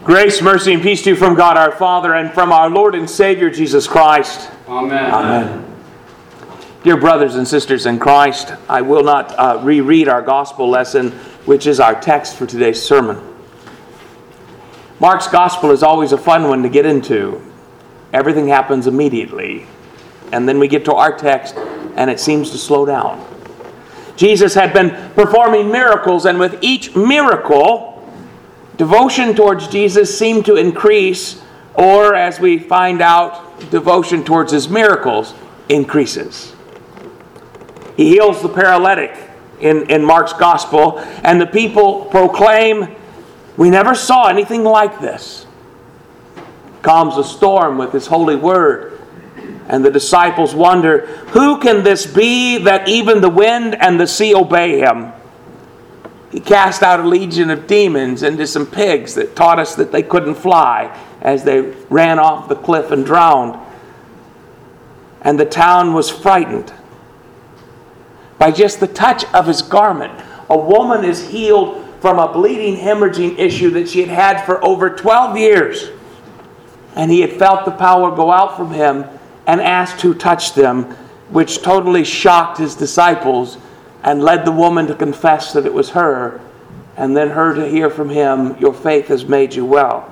Grace, mercy, and peace to you from God our Father and from our Lord and Savior Jesus Christ. Amen. Amen. Dear brothers and sisters in Christ, I will not reread our gospel lesson, which is our text for today's sermon. Mark's gospel is always a fun one to get into. Everything happens immediately. And then we get to our text, and it seems to slow down. Jesus had been performing miracles, and with each miracle, devotion towards Jesus seemed to increase, or as we find out, devotion towards his miracles increases. He heals the paralytic in Mark's gospel, and the people proclaim, "We never saw anything like this." Calms a storm with his holy word, and the disciples wonder, "Who can this be that even the wind and the sea obey him?" He cast out a legion of demons into some pigs that taught us that they couldn't fly as they ran off the cliff and drowned. And the town was frightened. By just the touch of his garment, a woman is healed from a bleeding, hemorrhaging issue that she had had for over 12 years. And he had felt the power go out from him and asked who touched them, which totally shocked his disciples and led the woman to confess that it was her, and then her to hear from him, "Your faith has made you well."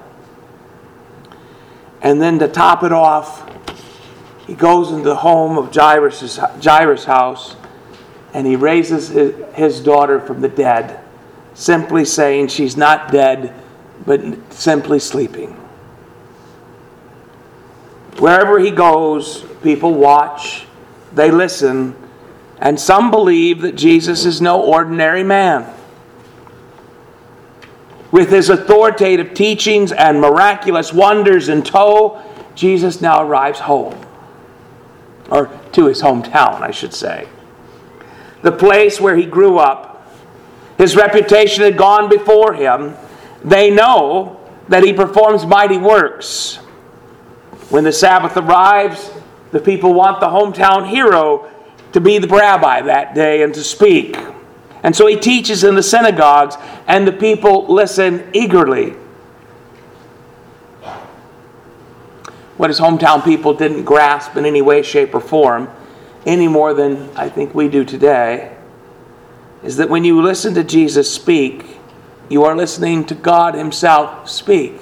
And then to top it off, he goes into the home of Jairus' house, and he raises his daughter from the dead, simply saying she's not dead, but simply sleeping. Wherever he goes, people watch, they listen, and some believe that Jesus is no ordinary man. With his authoritative teachings and miraculous wonders in tow, Jesus now arrives home. Or to his hometown, I should say. The place where he grew up. His reputation had gone before him. They know that he performs mighty works. When the Sabbath arrives, the people want the hometown hero to be the rabbi that day and to speak. And so he teaches in the synagogues, and the people listen eagerly. What his hometown people didn't grasp in any way, shape, or form, any more than I think we do today, is that when you listen to Jesus speak, you are listening to God himself speak.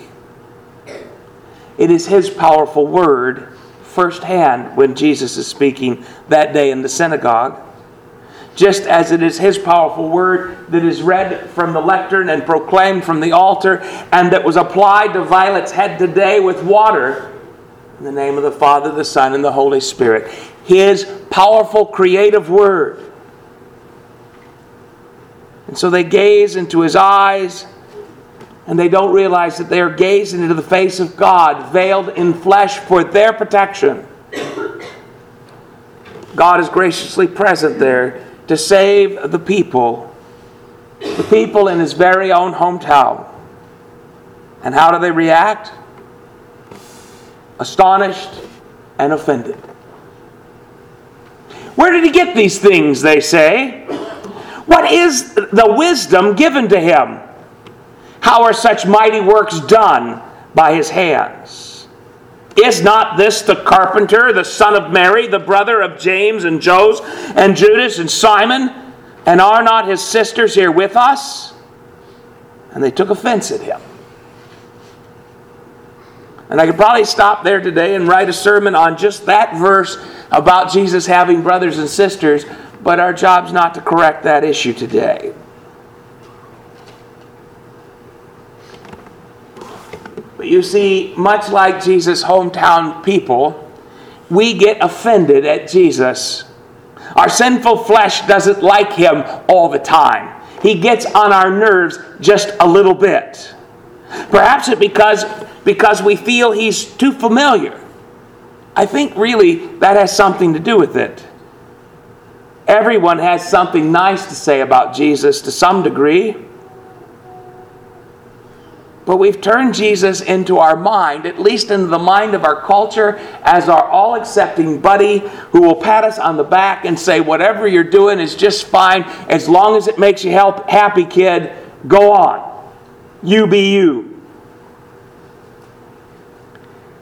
It is his powerful word firsthand when Jesus is speaking that day in the synagogue. Just as it is his powerful word that is read from the lectern and proclaimed from the altar, and that was applied to Violet's head today with water, in the name of the Father, the Son, and the Holy Spirit. His powerful creative word. And so they gaze into his eyes, and they don't realize that they are gazing into the face of God, veiled in flesh for their protection. God is graciously present there to save the people in his very own hometown. And how do they react? Astonished and offended. Where did he get these things, they say? What is the wisdom given to him? How are such mighty works done by his hands? Is not this the carpenter, the son of Mary, the brother of James and Joses and Judas and Simon? And are not his sisters here with us? And they took offense at him. And I could probably stop there today and write a sermon on just that verse about Jesus having brothers and sisters, but our job's not to correct that issue today. But you see, much like Jesus' hometown people, we get offended at Jesus. Our sinful flesh doesn't like him all the time. He gets on our nerves just a little bit. Perhaps it's because we feel he's too familiar. I think really that has something to do with it. Everyone has something nice to say about Jesus to some degree. But we've turned Jesus into our mind, at least into the mind of our culture, as our all-accepting buddy who will pat us on the back and say, whatever you're doing is just fine. As long as it makes you happy, kid, go on. You be you.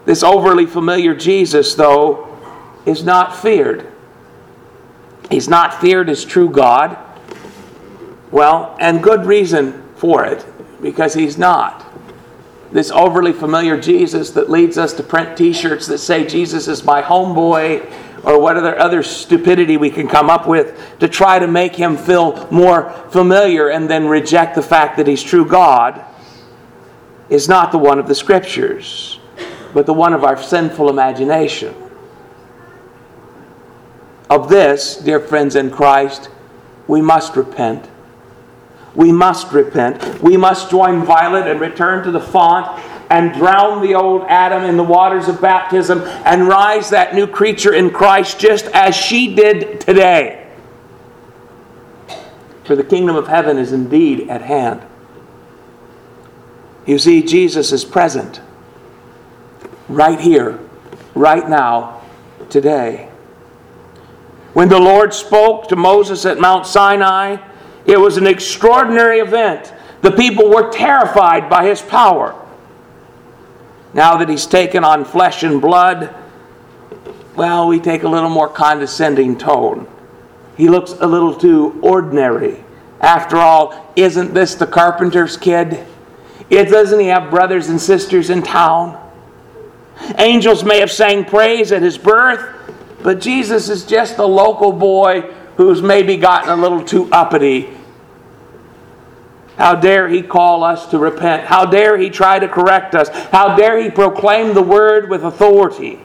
This overly familiar Jesus, though, is not feared. He's not feared as true God. Well, and good reason for it, because he's not. This overly familiar Jesus that leads us to print t-shirts that say Jesus is my homeboy, or whatever other stupidity we can come up with to try to make him feel more familiar and then reject the fact that he's true God, is not the one of the Scriptures, but the one of our sinful imagination. Of this, dear friends in Christ, we must repent. We must repent. We must join Violet and return to the font and drown the old Adam in the waters of baptism and rise that new creature in Christ just as she did today. For the kingdom of heaven is indeed at hand. You see, Jesus is present right here, right now, today. When the Lord spoke to Moses at Mount Sinai, it was an extraordinary event. The people were terrified by his power. Now that he's taken on flesh and blood, well, we take a little more condescending tone. He looks a little too ordinary. After all, isn't this the carpenter's kid? Doesn't he have brothers and sisters in town? Angels may have sang praise at his birth, but Jesus is just a local boy who's maybe gotten a little too uppity. How dare he call us to repent? How dare he try to correct us? How dare he proclaim the word with authority?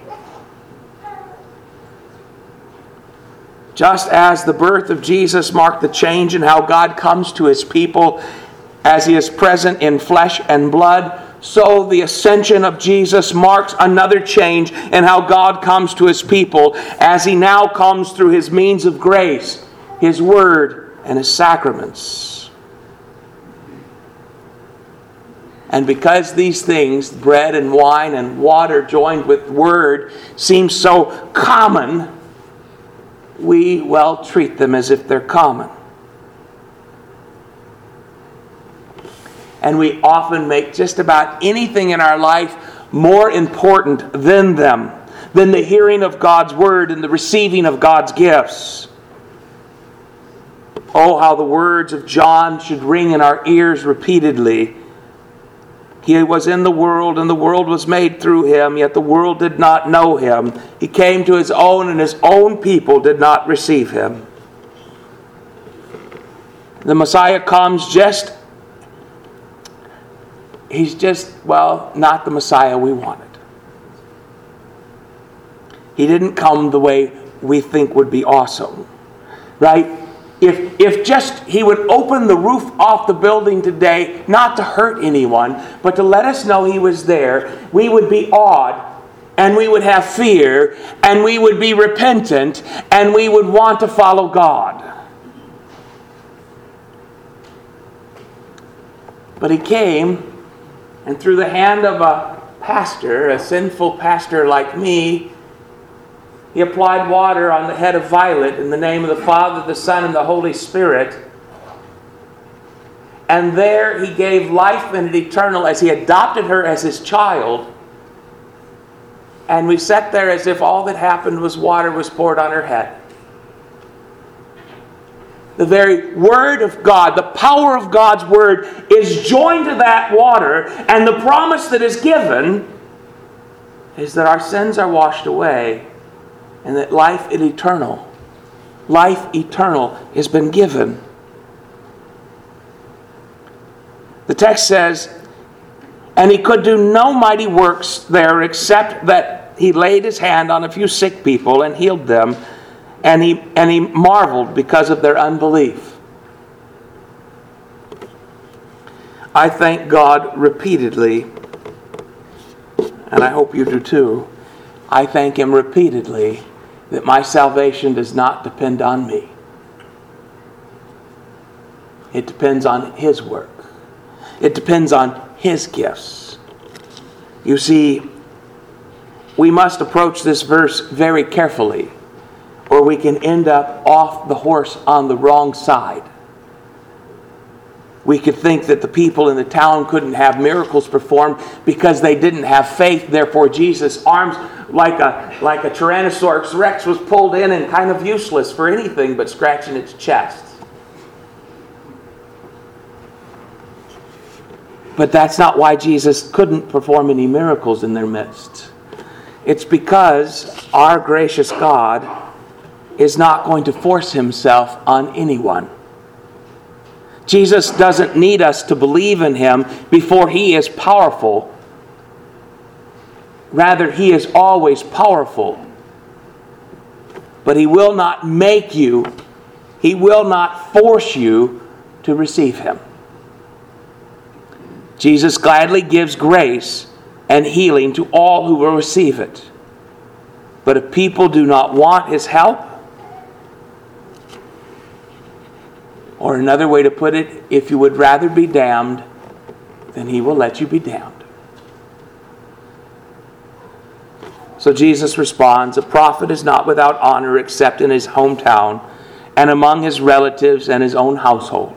Just as the birth of Jesus marked the change in how God comes to his people as he is present in flesh and blood, so the ascension of Jesus marks another change in how God comes to his people as he now comes through his means of grace, his word, and his sacraments. And because these things, bread and wine and water joined with word, seem so common, we, well, treat them as if they're common. And we often make just about anything in our life more important than them, than the hearing of God's word and the receiving of God's gifts. Oh, how the words of John should ring in our ears repeatedly. He was in the world, and the world was made through him, yet the world did not know him. He came to his own, and his own people did not receive him. The Messiah comes he's just, well, not the Messiah we wanted. He didn't come the way we think would be awesome, right? If just he would open the roof off the building today, not to hurt anyone, but to let us know he was there, we would be awed, and we would have fear, and we would be repentant, and we would want to follow God. But he came, and through the hand of a pastor, a sinful pastor like me, he applied water on the head of Violet in the name of the Father, the Son, and the Holy Spirit. And there he gave life and eternal as he adopted her as his child. And we sat there as if all that happened was water was poured on her head. The very Word of God, the power of God's Word is joined to that water, and the promise that is given is that our sins are washed away and that life eternal has been given. The text says, and he could do no mighty works there except that he laid his hand on a few sick people and healed them, and he marveled because of their unbelief. I thank God repeatedly, and I hope you do too. I thank him repeatedly that my salvation does not depend on me. It depends on his work. It depends on his gifts. You see, we must approach this verse very carefully, or we can end up off the horse on the wrong side. We could think that the people in the town couldn't have miracles performed because they didn't have faith. Therefore, Jesus' arms, like a Tyrannosaurus Rex, was pulled in and kind of useless for anything but scratching its chest. But that's not why Jesus couldn't perform any miracles in their midst. It's because our gracious God is not going to force himself on anyone. Jesus doesn't need us to believe in him before he is powerful. Rather, he is always powerful. But he will not make you, he will not force you to receive him. Jesus gladly gives grace and healing to all who will receive it. But if people do not want his help, or another way to put it, if you would rather be damned, then he will let you be damned. So Jesus responds, a prophet is not without honor except in his hometown and among his relatives and his own household.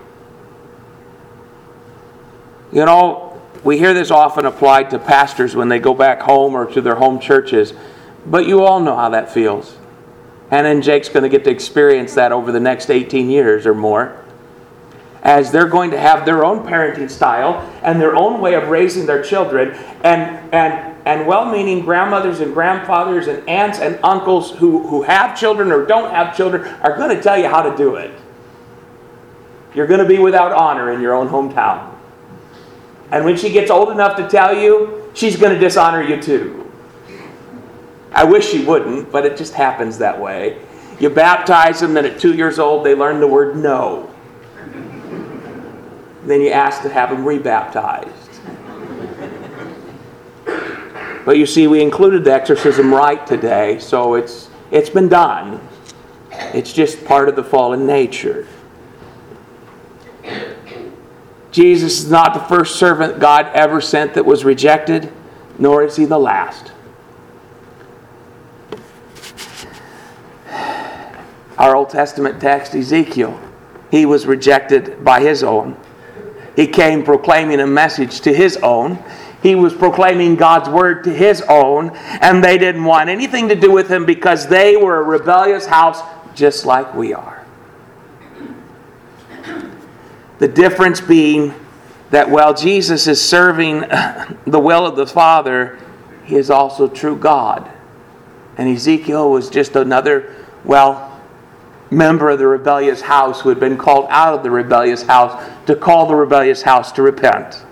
You know, we hear this often applied to pastors when they go back home or to their home churches, but you all know how that feels. Hannah and Jake's going to get to experience that over the next 18 years or more, as they're going to have their own parenting style and their own way of raising their children, and well-meaning grandmothers and grandfathers and aunts and uncles who have children or don't have children are going to tell you how to do it. You're going to be without honor in your own hometown. And when she gets old enough to tell you, she's going to dishonor you too. I wish she wouldn't, but it just happens that way. You baptize them, and at 2 years old, they learn the word no. Then you ask to have them rebaptized. But you see, we included the exorcism rite today, so it's been done. It's just part of the fallen nature. Jesus is not the first servant God ever sent that was rejected, nor is he the last. Our Old Testament text, Ezekiel, he was rejected by his own. He came proclaiming a message to his own. He was proclaiming God's word to his own, and they didn't want anything to do with him because they were a rebellious house just like we are. The difference being that while Jesus is serving the will of the Father, he is also true God. And Ezekiel was just another, member of the rebellious house who had been called out of the rebellious house to call the rebellious house to repent.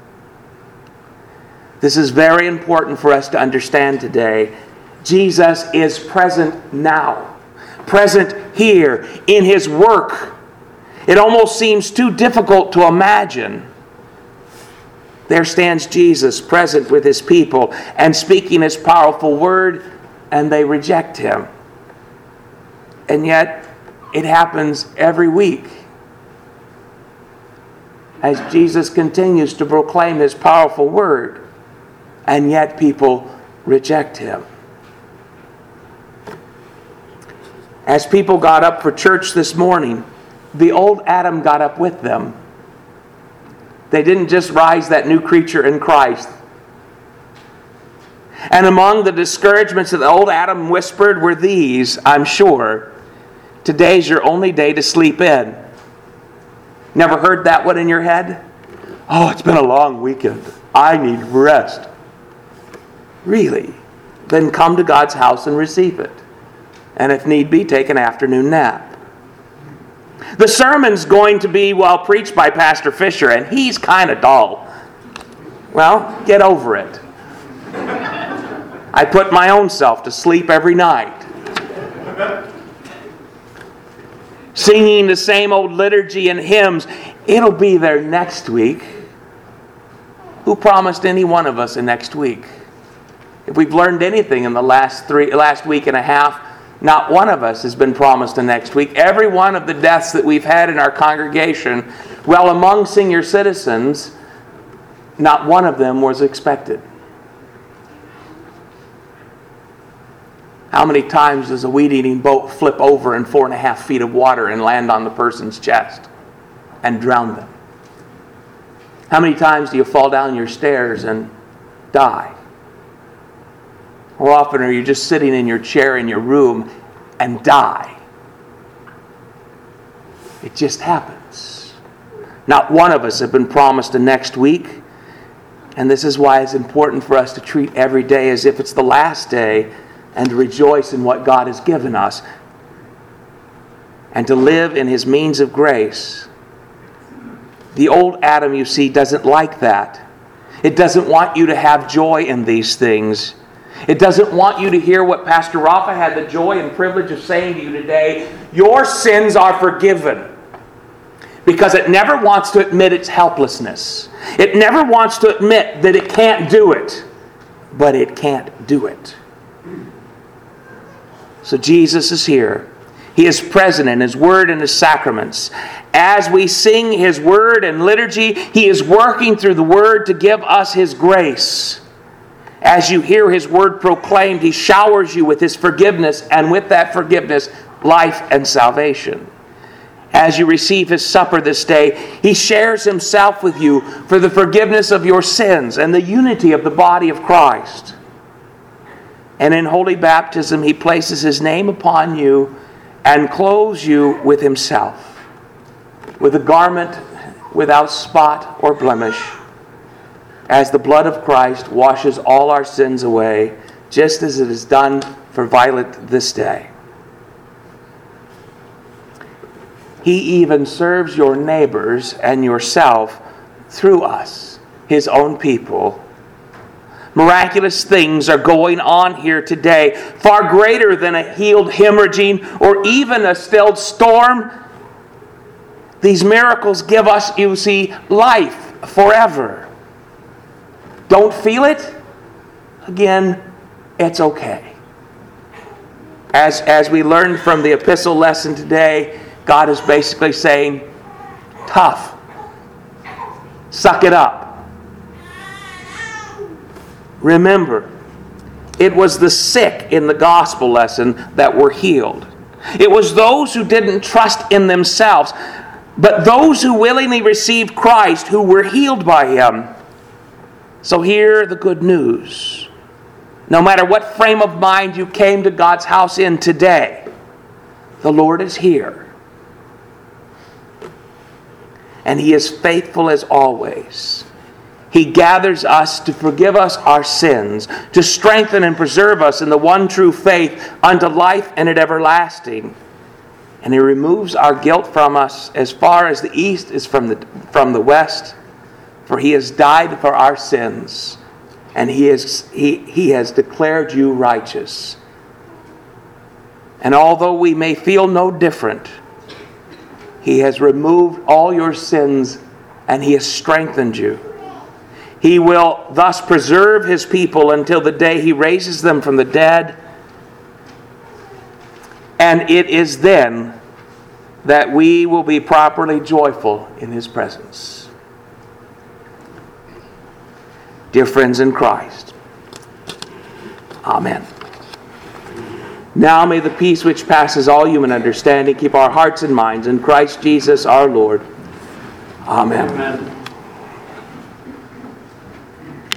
This is very important for us to understand today. Jesus is present now, present here in his work. It almost seems too difficult to imagine. There stands Jesus present with his people and speaking his powerful word, and they reject him. And yet, it happens every week as Jesus continues to proclaim his powerful word, and yet people reject him. As people got up for church this morning, the old Adam got up with them. They didn't just rise that new creature in Christ. And among the discouragements that the old Adam whispered were these, I'm sure: today's your only day to sleep in. Never heard that one in your head? Oh, it's been a long weekend. I need rest. Really? Then come to God's house and receive it. And if need be, take an afternoon nap. The sermon's going to be, preached by Pastor Fisher, and he's kind of dull. Well, get over it. I put my own self to sleep every night. Singing the same old liturgy and hymns. It'll be there next week. Who promised any one of us a next week? If we've learned anything in the last week and a half, not one of us has been promised a next week. Every one of the deaths that we've had in our congregation, among senior citizens, not one of them was expected. How many times does a weed-eating boat flip over in 4.5 feet of water and land on the person's chest and drown them? How many times do you fall down your stairs and die? How often are you just sitting in your chair in your room and die? It just happens. Not one of us have been promised a next week. And this is why it's important for us to treat every day as if it's the last day and to rejoice in what God has given us and to live in His means of grace. The old Adam, you see, doesn't like that. It doesn't want you to have joy in these things. It doesn't want you to hear what Pastor Rafa had the joy and privilege of saying to you today. Your sins are forgiven. Because it never wants to admit its helplessness. It never wants to admit that it can't do it. But it can't do it. So Jesus is here. He is present in His Word and His sacraments. As we sing His Word and liturgy, He is working through the Word to give us His grace. As you hear His Word proclaimed, He showers you with His forgiveness, and with that forgiveness, life and salvation. As you receive His supper this day, He shares Himself with you for the forgiveness of your sins and the unity of the body of Christ. And in holy baptism, He places His name upon you and clothes you with Himself, with a garment without spot or blemish, as the blood of Christ washes all our sins away, just as it is done for Violet this day. He even serves your neighbors and yourself through us, His own people. Miraculous things are going on here today, far greater than a healed hemorrhaging or even a stilled storm. These miracles give us, you see, life forever. Don't feel it? Again, it's okay. As we learned from the epistle lesson today, God is basically saying, tough. Suck it up. Remember, it was the sick in the gospel lesson that were healed. It was those who didn't trust in themselves, but those who willingly received Christ who were healed by Him. So hear the good news. No matter what frame of mind you came to God's house in today, the Lord is here. And He is faithful as always. He gathers us to forgive us our sins, to strengthen and preserve us in the one true faith unto life and at everlasting. And He removes our guilt from us as far as the east is from the west. For He has died for our sins, and He has declared you righteous. And although we may feel no different, He has removed all your sins, and He has strengthened you. He will thus preserve His people until the day He raises them from the dead. And it is then that we will be properly joyful in His presence. Dear friends in Christ, Amen. Now may the peace which passes all human understanding keep our hearts and minds in Christ Jesus our Lord. Amen. Amen.